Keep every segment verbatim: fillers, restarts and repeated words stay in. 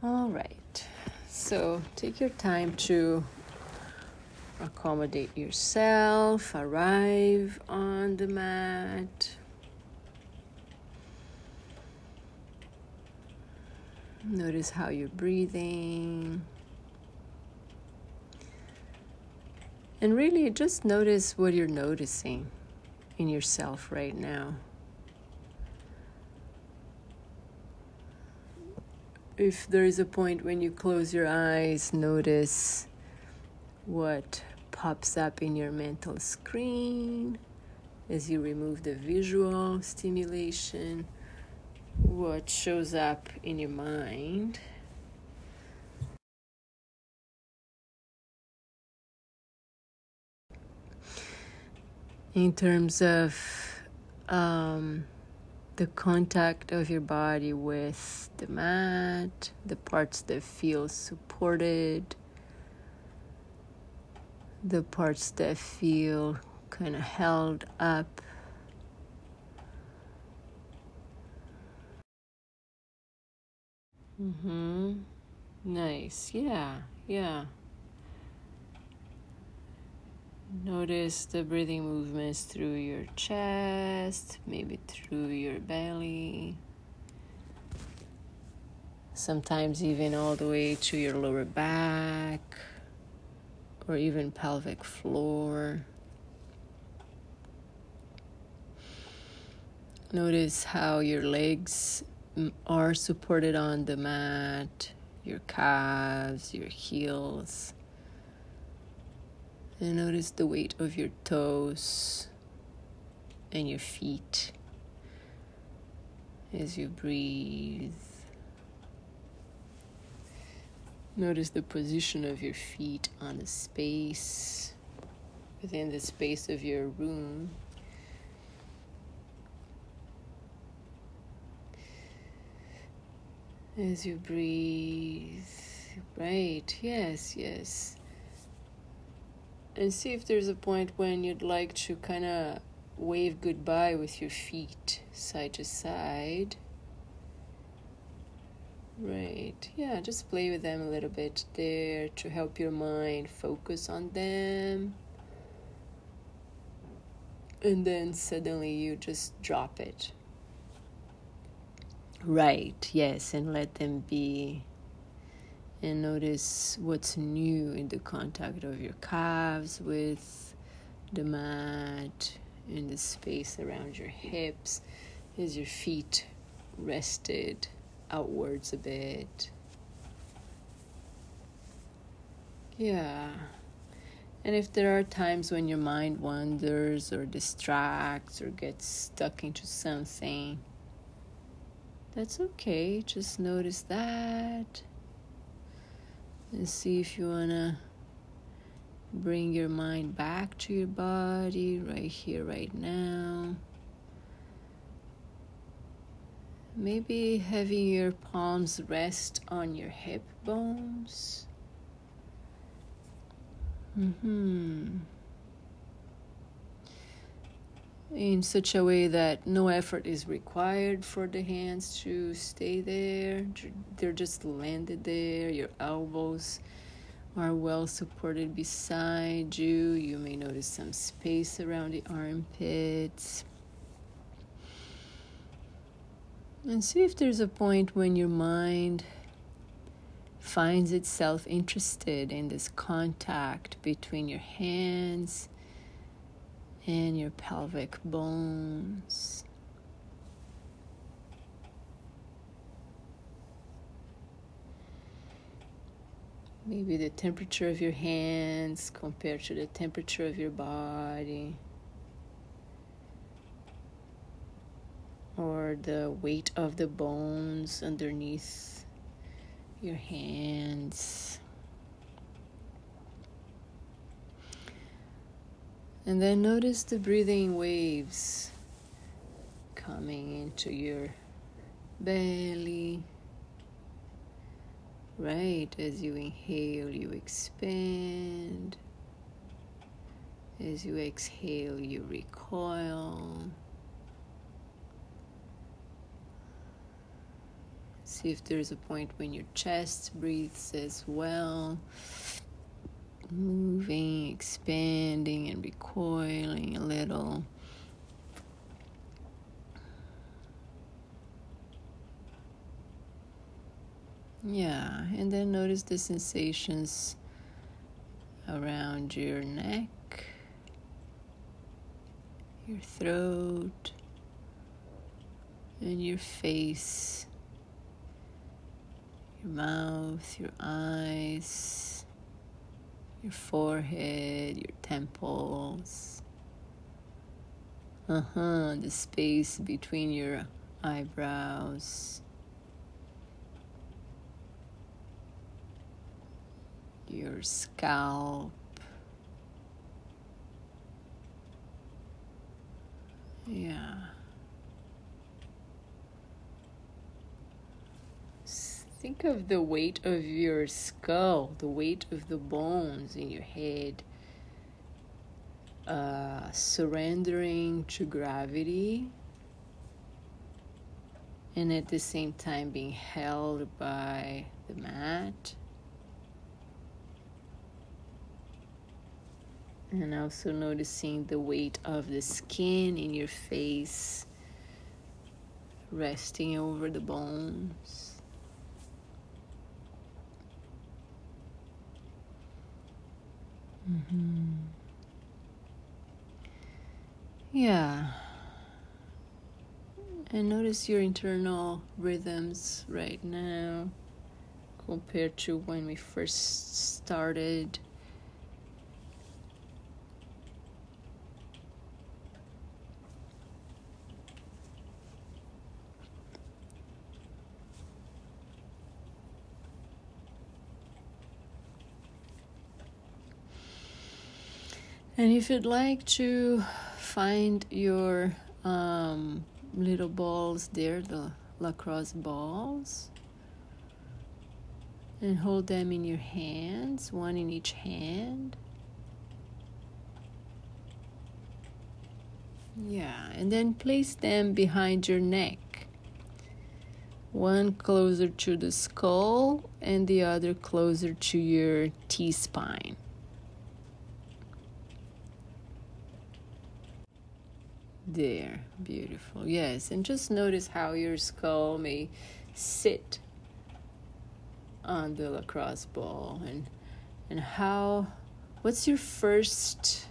All right. So take your time to accommodate yourself, arrive on the mat. Notice how you're breathing. And really just notice what you're noticing in yourself right now. If there is a point when you close your eyes, notice what pops up in your mental screen as you remove the visual stimulation, what shows up in your mind. In terms of um, the contact of your body with the mat, the parts that feel supported, the parts that feel kind of held up. Mm-hmm. Nice. Yeah, yeah. Notice the breathing movements through your chest, maybe through your belly. Sometimes even all the way to your lower back or even pelvic floor. Notice how your legs are supported on the mat, your calves, your heels. And notice the weight of your toes and your feet as you breathe. Notice the position of your feet on the space, within the space of your room. As you breathe, right, yes, yes. And see if there's a point when you'd like to kind of wave goodbye with your feet side to side. Right, yeah, just play with them a little bit there to help your mind focus on them. And then suddenly you just drop it. Right, yes, and let them be. And notice what's new in the contact of your calves with the mat, in the space around your hips. Is your feet rested outwards a bit? Yeah. And if there are times when your mind wanders or distracts or gets stuck into something, that's okay. Just notice that. And see if you want to bring your mind back to your body right here, right now. Maybe having your palms rest on your hip bones. Mm-hmm. In such a way that no effort is required for the hands to stay there. They're just landed there. Your elbows are well supported beside you. You may notice some space around the armpits. And see if there's a point when your mind finds itself interested in this contact between your hands and your pelvic bones. Maybe the temperature of your hands compared to the temperature of your body. Or the weight of the bones underneath your hands. And then notice the breathing waves coming into your belly. Right, as you inhale, you expand. As you exhale, you recoil. As See if there's a point when your chest breathes as well. Moving, expanding, and recoiling a little. Yeah, and then notice the sensations around your neck, your throat, and your face, your mouth, your eyes, your forehead, your temples. Uh-huh, the space between your eyebrows, your scalp. Yeah. Think of the weight of your skull, the weight of the bones in your head, uh, surrendering to gravity, and at the same time being held by the mat. And also noticing the weight of the skin in your face, resting over the bones. Mm-hmm. Yeah. And notice your internal rhythms right now compared to when we first started. And if you'd like to find your um, little balls there, the lacrosse balls, and hold them in your hands, one in each hand. Yeah, and then place them behind your neck. One closer to the skull and the other closer to your T-spine. There, beautiful. Yes, and just notice how your skull may sit on the lacrosse ball, and and how, what's your first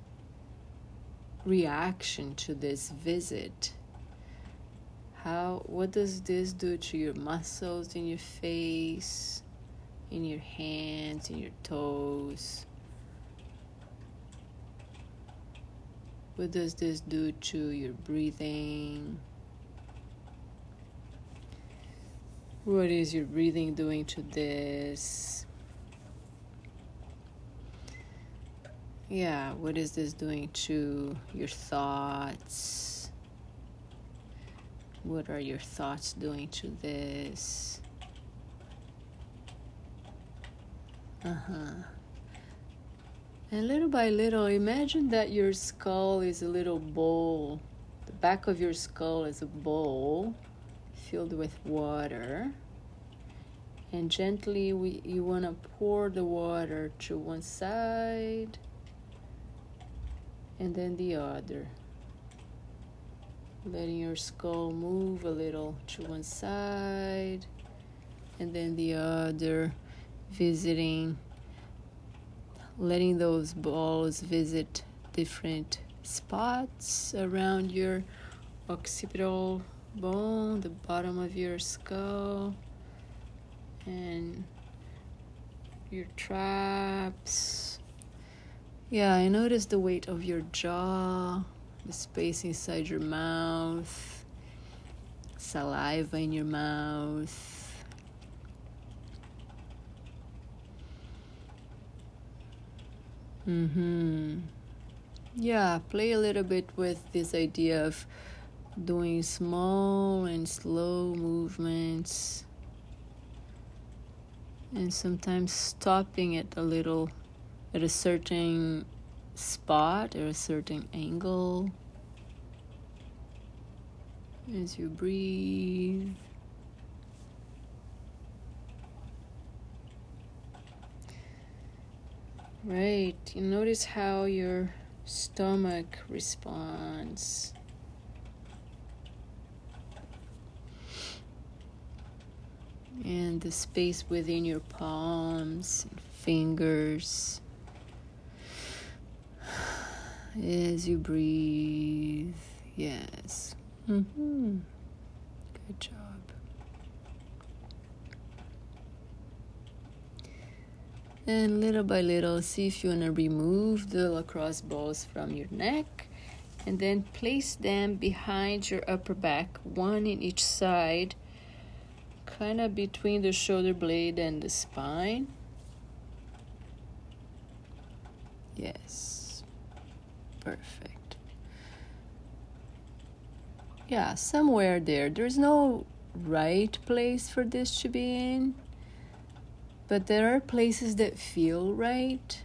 reaction to this visit? How, what does this do to your muscles in your face, in your hands, in your toes? What does this do to your breathing? What is your breathing doing to this? Yeah, what is this doing to your thoughts? What are your thoughts doing to this? Uh-huh. And little by little, imagine that your skull is a little bowl. The back of your skull is a bowl filled with water. And gently, we, you want to pour the water to one side and then the other. Letting your skull move a little to one side and then the other, visiting, letting those balls visit different spots around your occipital bone, the bottom of your skull, and your traps. Yeah, I notice the weight of your jaw, the space inside your mouth, saliva in your mouth. Mm-hmm. Yeah, play a little bit with this idea of doing small and slow movements, and sometimes stopping it a little at a certain spot or a certain angle as you breathe. Right. You notice how your stomach responds. And the space within your palms and fingers as you breathe. Yes. Mm-hmm. Good job. And little by little, see if you want to remove the lacrosse balls from your neck and then place them behind your upper back, one in each side, kind of between the shoulder blade and the spine. Yes. Perfect. Yeah, somewhere there. There's no right place for this to be in, but there are places that feel right.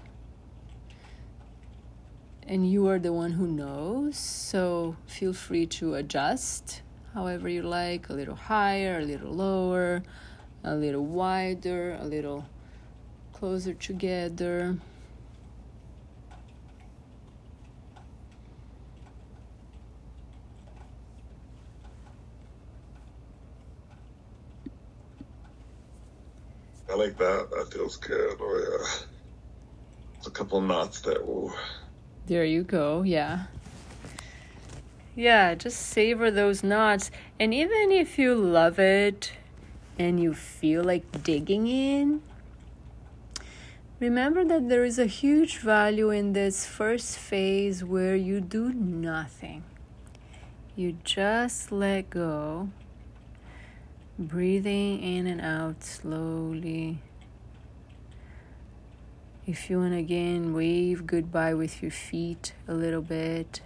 And you are the one who knows, so feel free to adjust however you like, a little higher, a little lower, a little wider, a little closer together. I like that. That feels good. Oh, yeah. There's a couple knots there. Ooh. There you go, yeah. Yeah, just savor those knots. And even if you love it and you feel like digging in, remember that there is a huge value in this first phase where you do nothing. You just let go, breathing in and out slowly. If you want, again, wave goodbye with your feet a little bit.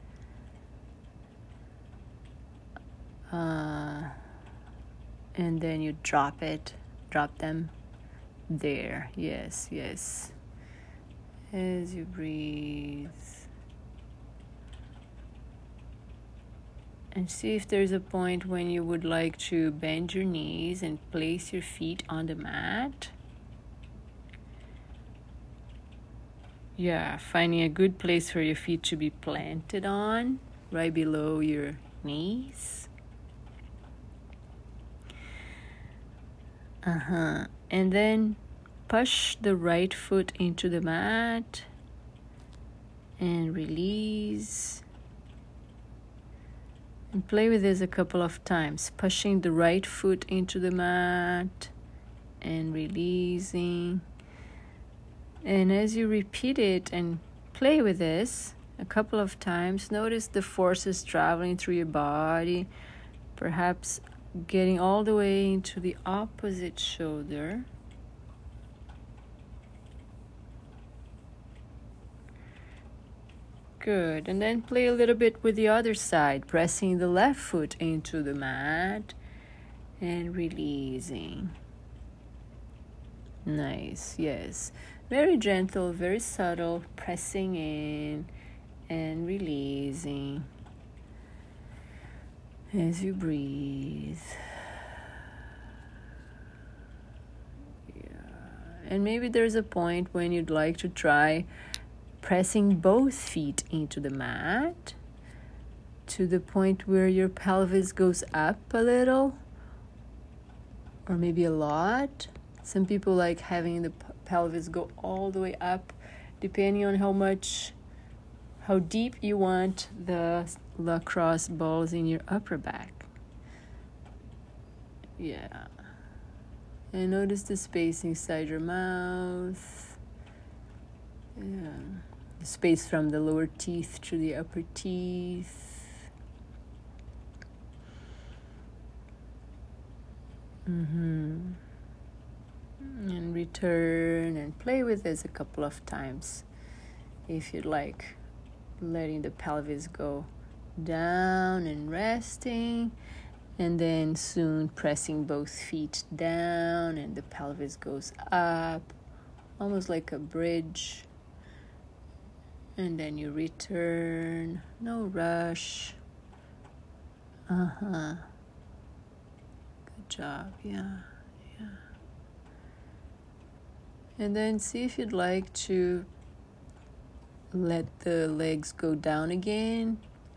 Uh, and then you drop it, drop them there. Yes, yes. As you breathe. And see if there's a point when you would like to bend your knees and place your feet on the mat. Yeah, finding a good place for your feet to be planted on, right below your knees. Uh-huh. And then push the right foot into the mat and release. And play with this a couple of times, pushing the right foot into the mat and releasing. And as you repeat it and play with this a couple of times, notice the forces traveling through your body, perhaps getting all the way into the opposite shoulder. Good. And then play a little bit with the other side, pressing the left foot into the mat and releasing. Nice. Yes. Very gentle, very subtle, pressing in and releasing as you breathe. Yeah. And maybe there's a point when you'd like to try pressing both feet into the mat to the point where your pelvis goes up a little or maybe a lot. Some people like having the p- pelvis go all the way up, depending on how much, how deep you want the lacrosse balls in your upper back. Yeah. And notice the space inside your mouth. Yeah. The space from the lower teeth to the upper teeth. Mm-hmm. And return and play with this a couple of times if you'd like, letting the pelvis go down and resting, and then soon pressing both feet down and the pelvis goes up, almost like a bridge. And then you return, no rush. Uh-huh. Good job, yeah, yeah. And then see if you'd like to let the legs go down again.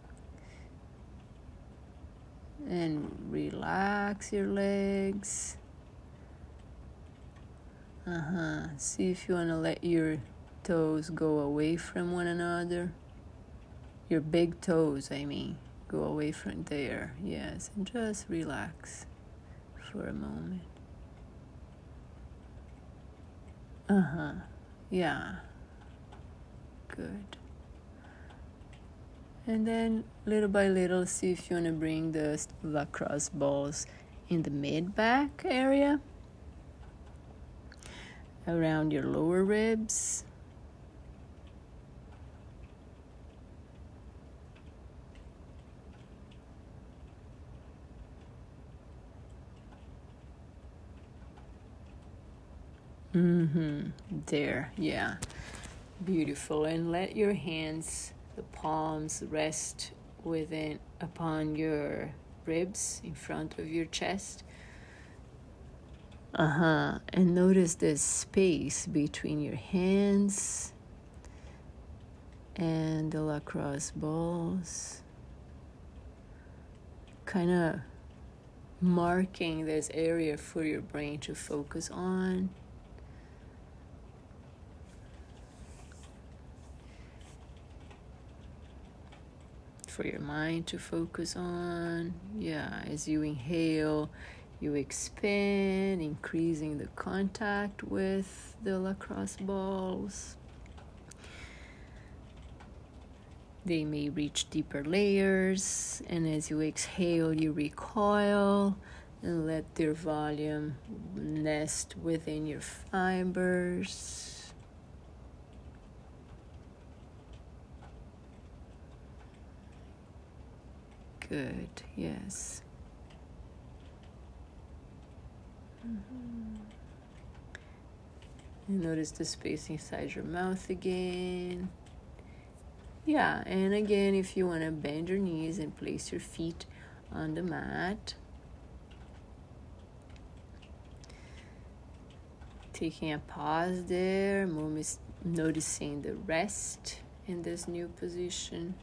And relax your legs. Uh-huh. See if you want to let your toes go away from one another. Your big toes, I mean. Go away from there. Yes. And just relax for a moment. Uh-huh. Yeah. Good. And then little by little, see if you want to bring the lacrosse balls in the mid-back area. Around your lower ribs. Mm-hmm. There, yeah. Beautiful. And let your hands, the palms, rest within upon your ribs in front of your chest. Uh-huh. And notice the space between your hands and the lacrosse balls. Kind of marking this area for your brain to focus on. For your mind to focus on. Yeah, as you inhale, you expand, increasing the contact with the lacrosse balls. They may reach deeper layers, and as you exhale, you recoil and let their volume nest within your fibers. Good, yes. Mm-hmm. And notice the space inside your mouth again. Yeah, and again, if you want to bend your knees and place your feet on the mat. Taking a pause there, noticing the rest in this new position.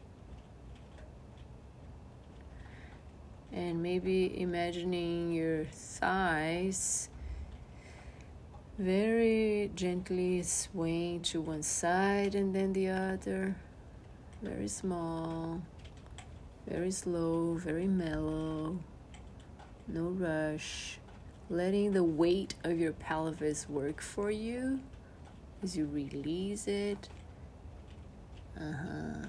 And maybe imagining your thighs very gently swaying to one side and then the other. Very small, very slow, very mellow. No rush. Letting the weight of your pelvis work for you as you release it. Uh-huh.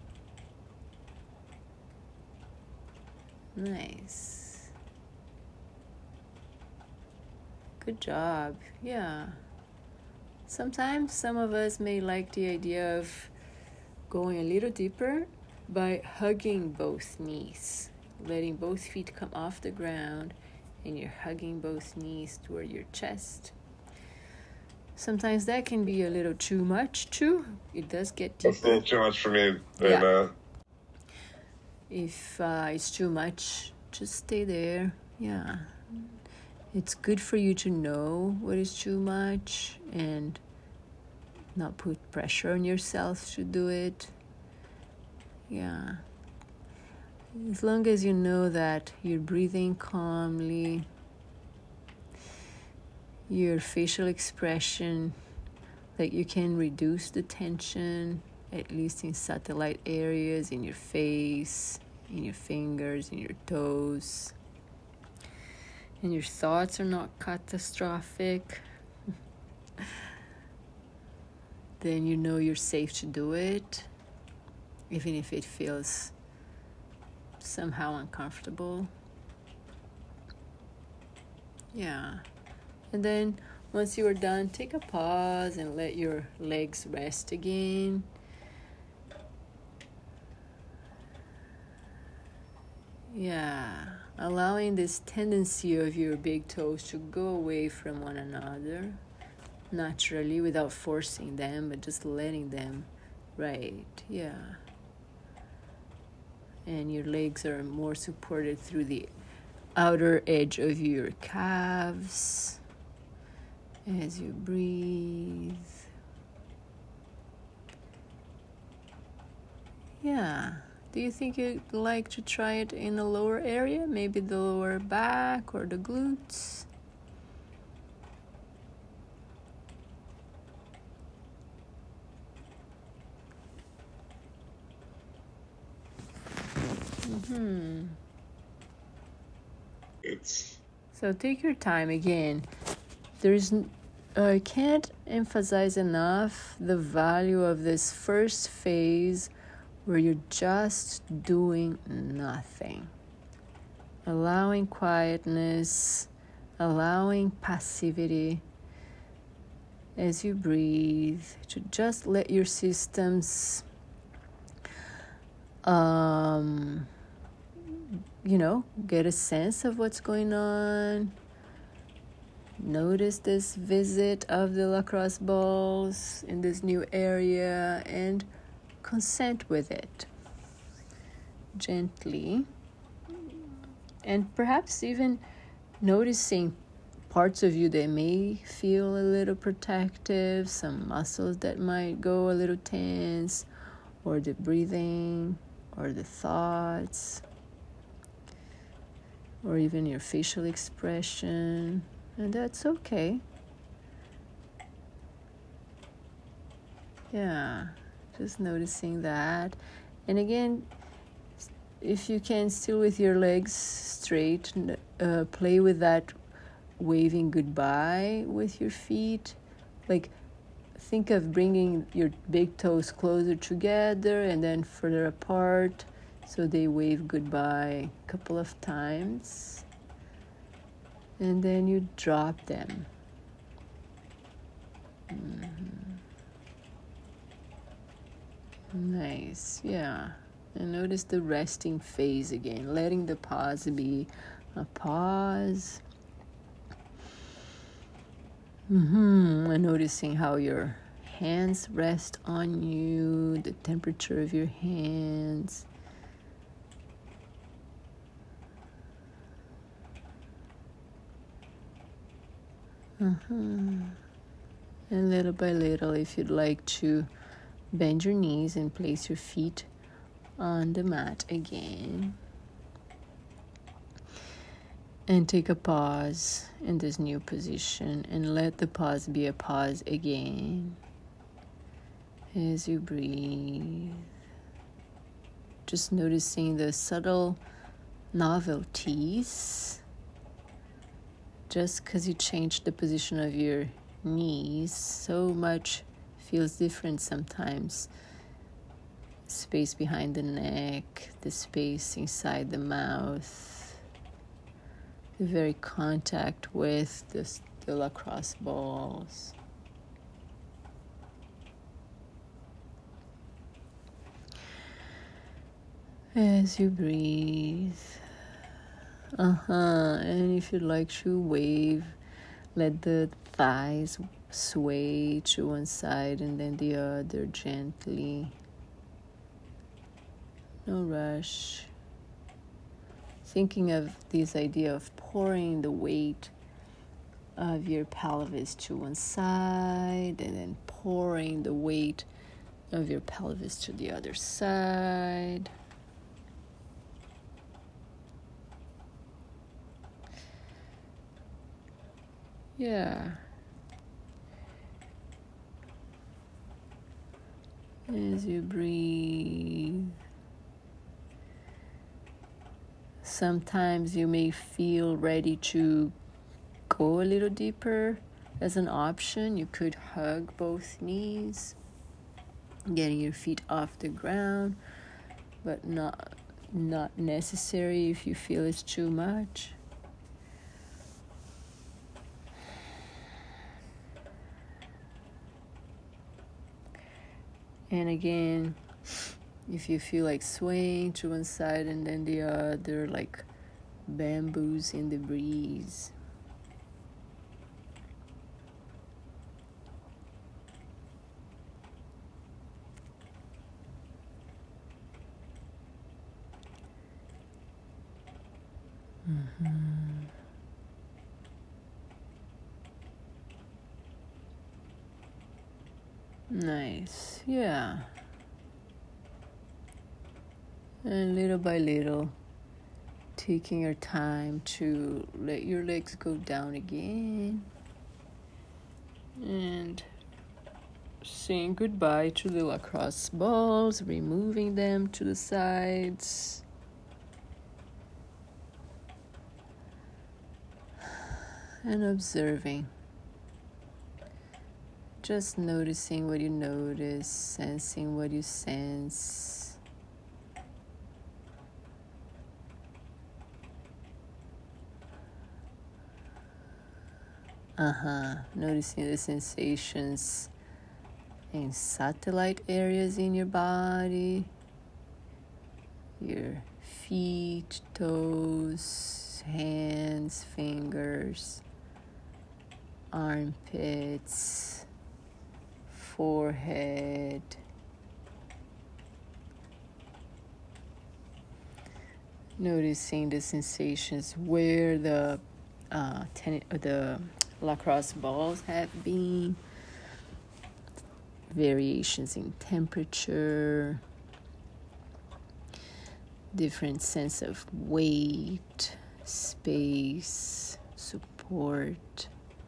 Nice. Good job. Yeah. Sometimes some of us may like the idea of going a little deeper by hugging both knees, letting both feet come off the ground, and you're hugging both knees toward your chest. Sometimes that can be a little too much too. It does get deeper. That's a little too much for me right yeah. now. If uh, it's too much, just stay there. Yeah. It's good for you to know what is too much and not put pressure on yourself to do it. Yeah. As long as you know that you're breathing calmly, your facial expression, that you can reduce the tension, at least in satellite areas, in your face, in your fingers, in your toes. And your thoughts are not catastrophic. Then you know you're safe to do it, even if it feels somehow uncomfortable. Yeah. And then once you are done, take a pause and let your legs rest again. Yeah. Allowing this tendency of your big toes to go away from one another naturally without forcing them, but just letting them. Right. Yeah. And your legs are more supported through the outer edge of your calves. as you breathe. Yeah. Do you think you'd like to try it in the lower area? Maybe the lower back or the glutes? Mm-hmm. It's So take your time again. There's, I can't emphasize enough the value of this first phase where you're just doing nothing. Allowing quietness, allowing passivity as you breathe, to just let your systems, um, you know, get a sense of what's going on. Notice this visit of the lacrosse balls in this new area and consent with it gently. And perhaps even noticing parts of you that may feel a little protective, some muscles that might go a little tense, or the breathing, or the thoughts, or even your facial expression. And that's okay. Yeah, just noticing that. And again, if you can, still with your legs straight, uh, play with that waving goodbye with your feet. Like, think of bringing your big toes closer together and then further apart, so they wave goodbye a couple of times. And then you drop them. Mm-hmm. Nice, yeah. And notice the resting phase again, letting the pause be a pause. Mm-hmm. And noticing how your hands rest on you, the temperature of your hands. Uh-huh. And little by little, if you'd like to bend your knees and place your feet on the mat again. And take a pause in this new position and let the pause be a pause again. As you breathe, just noticing the subtle novelties. Just because you changed the position of your knees, so much feels different sometimes. Space behind the neck, the space inside the mouth, the very contact with the, the lacrosse balls. As you breathe, uh-huh, and if you'd like to wave, let the thighs sway to one side and then the other gently. No rush. Thinking of this idea of pouring the weight of your pelvis to one side and then pouring the weight of your pelvis to the other side. Yeah. As you breathe, sometimes you may feel ready to go a little deeper. As an option, you could hug both knees, getting your feet off the ground, but not not necessary if you feel it's too much. And again, if you feel like swaying to one side and then the other, like bamboos in the breeze. Mm-hmm. Nice. Yeah. And little by little, taking your time to let your legs go down again. And saying goodbye to the lacrosse balls, removing them to the sides. And observing. Just noticing what you notice, sensing what you sense. Uh-huh. Noticing the sensations in satellite areas in your body. Your feet, toes, hands, fingers, armpits, forehead. Noticing the sensations where the uh, ten- the lacrosse balls have been. Variations in temperature. Different sense of weight, space, support,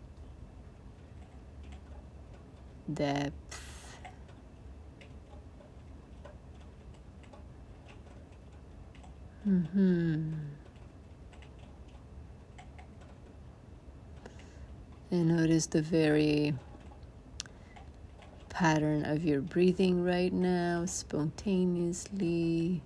depth. Mm-hmm. And notice the very pattern of your breathing right now, spontaneously.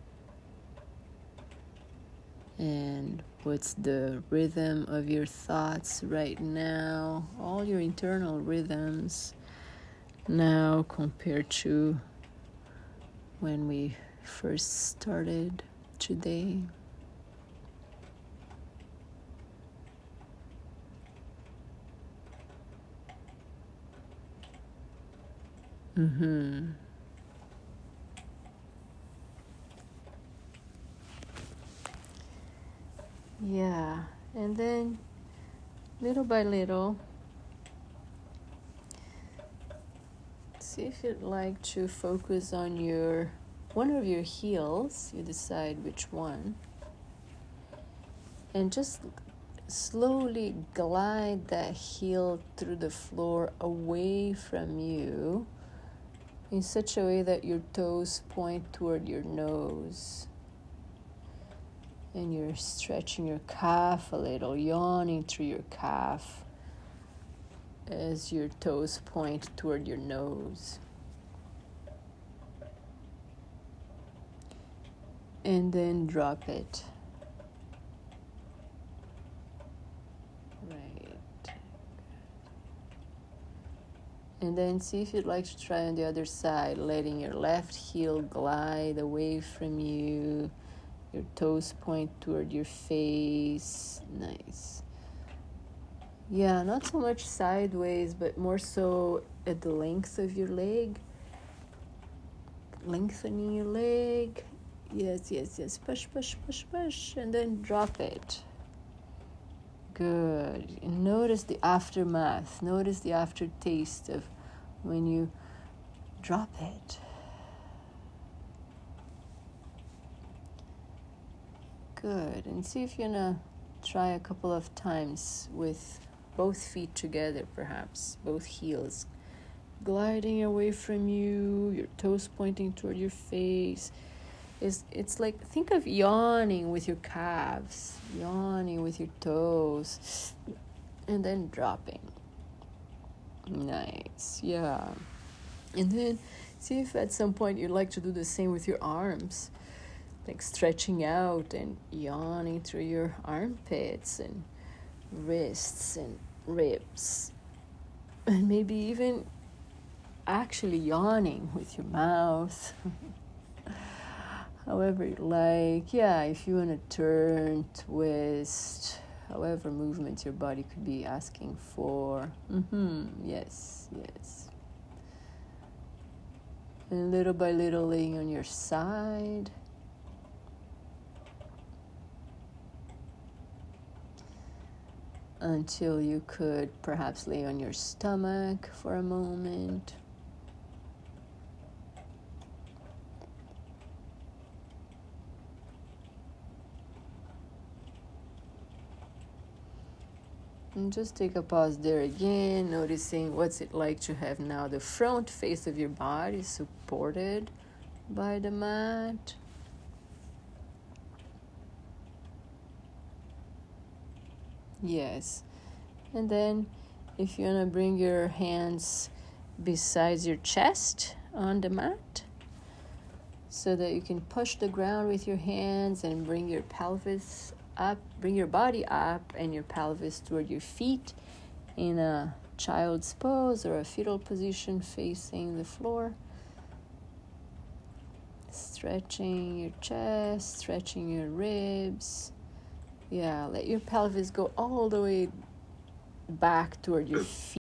And what's the rhythm of your thoughts right now? All your internal rhythms now compared to when we first started today. Mm-hmm. Yeah, and then little by little, see if you'd like to focus on your one of your heels. You decide which one, and just slowly glide that heel through the floor away from you in such a way that your toes point toward your nose. And you're stretching your calf a little, yawning through your calf as your toes point toward your nose. And then drop it. Right. And then see if you'd like to try on the other side, letting your left heel glide away from you. Your toes point toward your face. Nice. Yeah, not so much sideways, but more so at the length of your leg. Lengthening your leg. Yes, yes, yes. Push, push, push, push. And then drop it. Good. And notice the aftermath. Notice the aftertaste of when you drop it. Good. And see if you're going to try a couple of times with both feet together, perhaps. Both heels gliding away from you, your toes pointing toward your face. It's, it's like, think of yawning with your calves, yawning with your toes, and then dropping. Nice, yeah. And then see if at some point you'd like to do the same with your arms, like stretching out and yawning through your armpits and wrists and ribs, and maybe even actually yawning with your mouth. However you like. Yeah, if you want to turn, twist, however movement your body could be asking for. Mm-hmm. Yes, yes. And little by little laying on your side. Until you could perhaps lay on your stomach for a moment. And just take a pause there again, noticing what's it like to have now the front face of your body supported by the mat. Yes. And then if you want to bring your hands besides your chest on the mat so that you can push the ground with your hands and bring your pelvis up, bring your body up and your pelvis toward your feet in a child's pose or a fetal position facing the floor. Stretching your chest, stretching your ribs. Yeah, let your pelvis go all the way back toward your feet.